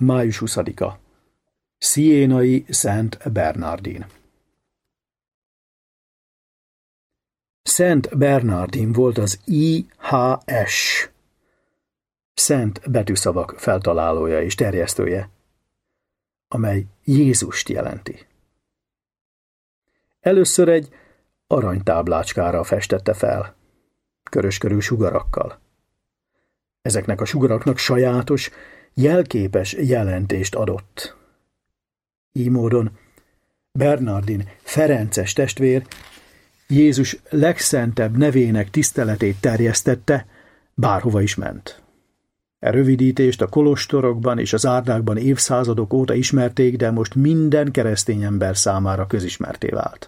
Május 20-a. Sienai Szent Bernardin. Szent Bernardin volt az IHS, szent betűszavak feltalálója és terjesztője, amely Jézust jelenti. Először egy aranytáblácskára festette fel, körös-körül sugarakkal. Ezeknek a sugaraknak sajátos, jelképes jelentést adott. Így módon Bernardin ferences testvér Jézus legszentebb nevének tiszteletét terjesztette, bárhova is ment. E rövidítést a kolostorokban és az árdákban évszázadok óta ismerték, de most minden keresztény ember számára közismerté vált.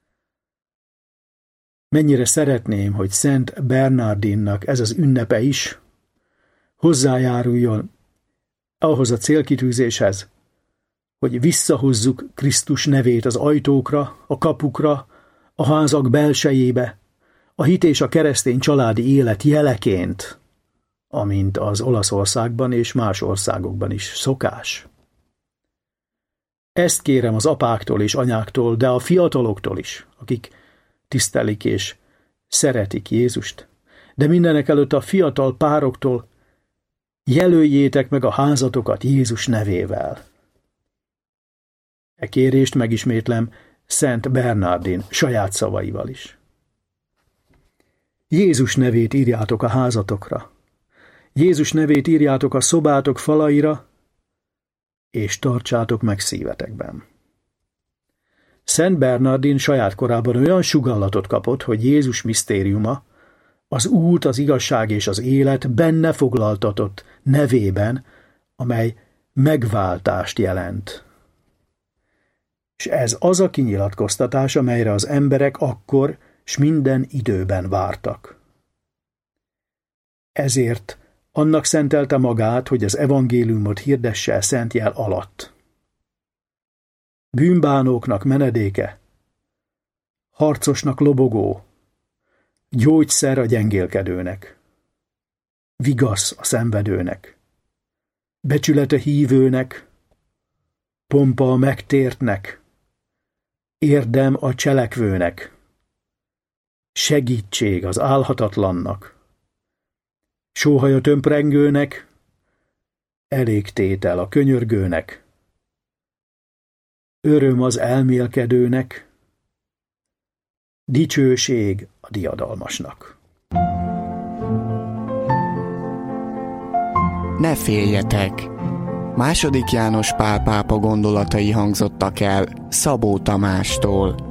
Mennyire szeretném, hogy Szent Bernardinnak ez az ünnepe is hozzájáruljon ahhoz a célkitűzéshez, hogy visszahozzuk Krisztus nevét az ajtókra, a kapukra, a házak belsejébe, a hit és a keresztény családi élet jeleként, amint az Olaszországban és más országokban is szokás. Ezt kérem az apáktól és anyáktól, de a fiataloktól is, akik tisztelik és szeretik Jézust, de mindenekelőtt a fiatal pároktól, jelöljétek meg a házatokat Jézus nevével. E kérést megismétlem Szent Bernardin saját szavaival is. Jézus nevét írjátok a házatokra, Jézus nevét írjátok a szobátok falaira, és tartsátok meg szívetekben. Szent Bernardin saját korában olyan sugallatot kapott, hogy Jézus misztériuma, az út, az igazság és az élet benne foglaltatott nevében, amely megváltást jelent. És ez az a kinyilatkoztatás, amelyre az emberek akkor s minden időben vártak. Ezért annak szentelte magát, hogy az evangéliumot hirdesse a szent jel alatt. Bűnbánóknak menedéke, harcosnak lobogó, gyógyszer a gyengélkedőnek, vigasz a szenvedőnek, becsülete hívőnek, pompa a megtértnek, érdem a cselekvőnek, segítség az álhatatlannak, sóhaj a tömprengőnek, elégtétel a könyörgőnek, öröm az elmélkedőnek, dicsőség a diadalmasnak. Ne féljetek! II. János Pál pápa gondolatai hangzottak el Szabó Tamástól.